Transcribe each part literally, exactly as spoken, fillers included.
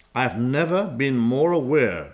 I have never been more aware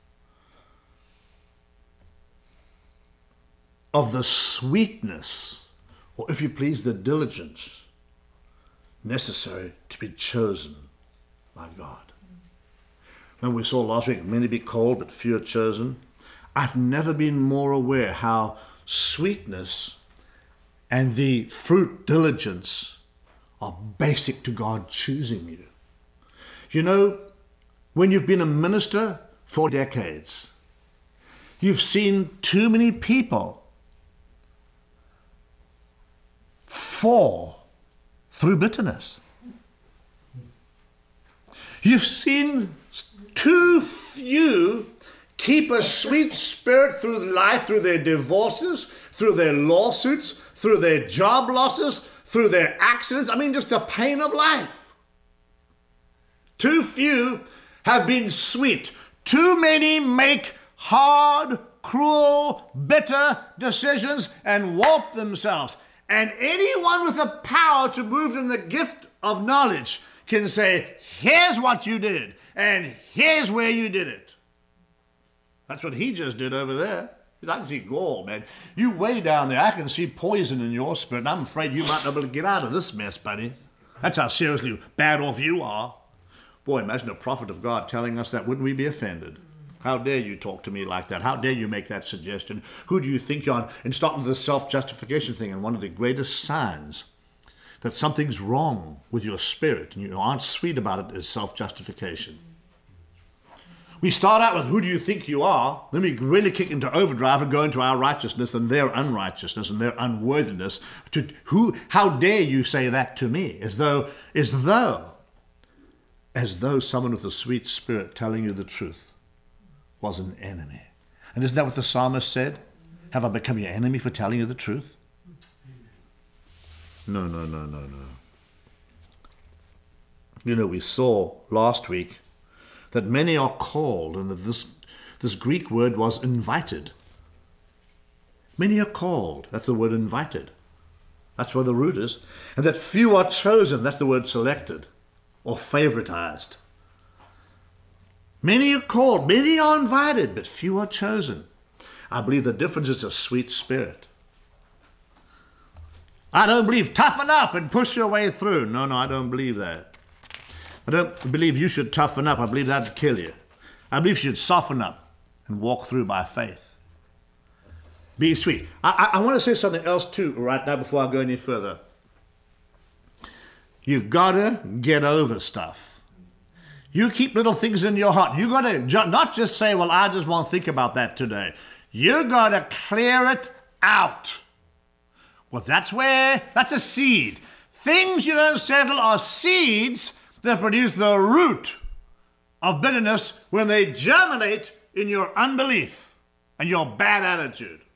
of the sweetness, or if you please, the diligence necessary to be chosen by God. Remember we saw last week, many be called, but few are chosen. I've never been more aware how sweetness and the fruit diligence are basic to God choosing you. You know, when you've been a minister for decades, you've seen too many people fall through bitterness. You've seen too few keep a sweet spirit through life, through their divorces, through their lawsuits, through their job losses, through their accidents. I mean, just the pain of life. Too few have been sweet. Too many make hard, cruel, bitter decisions and warp themselves. And anyone with the power to move in the gift of knowledge can say, here's what you did, and here's where you did it. That's what he just did over there. I can see gall, man. You way down there, I can see poison in your spirit, and I'm afraid you might not be able to get out of this mess, buddy. That's how seriously bad off you are. Boy, imagine a prophet of God telling us that. Wouldn't we be offended? How dare you talk to me like that? How dare you make that suggestion? Who do you think you are? And start with the self-justification thing. And one of the greatest signs that something's wrong with your spirit and you aren't sweet about it is self-justification. We start out with who do you think you are, then we really kick into overdrive and go into our righteousness and their unrighteousness and their unworthiness. To who? How dare you say that to me? As though, as though, as though someone with a sweet spirit telling you the truth was an enemy. And isn't that what the psalmist said? Have I become your enemy for telling you the truth? No, no, no, no, no. You know, we saw last week that many are called, and that this, this Greek word was invited. Many are called. That's the word invited. That's where the root is. And that few are chosen. That's the word selected or favoritized. Many are called, many are invited, but few are chosen. I believe the difference is a sweet spirit. I don't believe toughen up and push your way through. No, no, I don't believe that. I don't believe you should toughen up. I believe that would kill you. I believe you should soften up and walk through by faith. Be sweet. I, I, I want to say something else too right now before I go any further. You gotta get over stuff. You keep little things in your heart. You got to not just say, well, I just won't think about that today. You got to clear it out. Well, that's where, that's a seed. Things you don't settle are seeds that produce the root of bitterness when they germinate in your unbelief and your bad attitude.